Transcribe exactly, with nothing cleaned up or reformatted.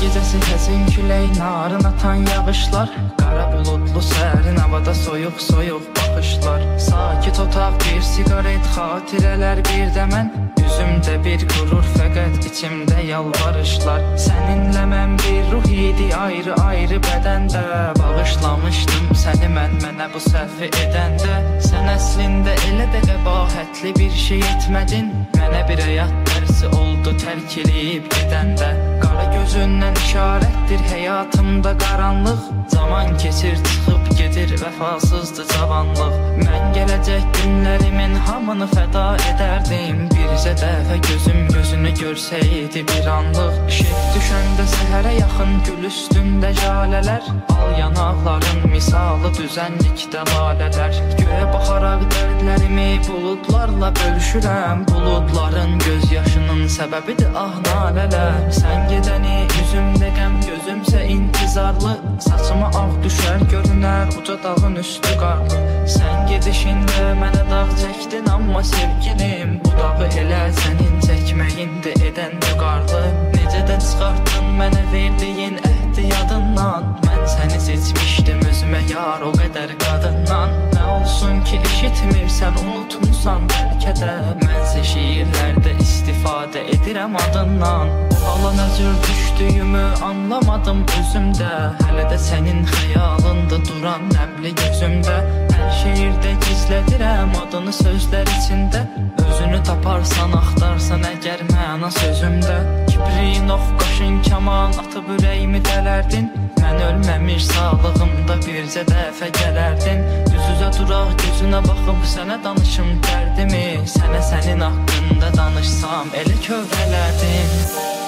gecəsi həzin külək, narın atan yağışlar, qara buludlu sərin havada soyuq soyuq baxışlar. Sakit otaq, bir siqaret, xatirələr bir də mən, üzümdə bir qürur, fəqət içimdə yalvarışlar. Səninlə mən bir ruh idi, ayrı ayrı bədəndə, bağışlamışdım səni mən mənə bu səhvi edəndə. Sən əslində elə də qəbahətli bir şey etmədin, mənə bir həyat dərsi oldu tərk eləyib gedəndə. Qara gözündən işarətdir həyatımda qaranlıq, zaman keçir çıxıb gedir vəfasızdır cavanlıq. Mən gələcək günlərimin hamını fəda edərdim, bircə dəfə gözüm gözünü görsəydi bir anlıq. Şef düşəndə səhərə yaxın gül üstündə jalələr, al yanaqların misalı düzənlikdə lalələr. Göyə baxaraq dərdlərimi buludlarla bölüşürəm, buludların göz yaşının səbəbidir ah nalələr. Sən gedəni üzümdə qəm, gözümsə intizarlı, saçıma ağ düşər görünər uca dağın üstü qarlı. Sən gedişində mənə dağ çəkdin amma sevgilim, bu dağı elə sənin çəkməyindir edən vüqarlı. Necə də çıxartdın mənə verdiyin əhdi yadından, mən səni seçmişdim özümə yar o qədər qadından. Nə olsun ki eşitmirsən, unutmusan bəlkə də, mənsə şiirlərdə istifadə edirəm adından. Hala nə cür düşdüyümü anlamadım özümdə, hələ də sənin xəyalında duran nəmli gözümdə. Hər şeirdə gizlədirəm adını sözlər içində, özünü taparsan, axtarsan əgər məna sözümdə. Kibriyin ox, qaşın kaman atıb ürəyimi dələrdin, mən ölməmiş sağlığımda bircə dəfə gələrdin. Üz-üzə duraq gözünə baxıb sənə danışım dərdimi, sənə sənin haqqında danışsam elə kövrələrdim.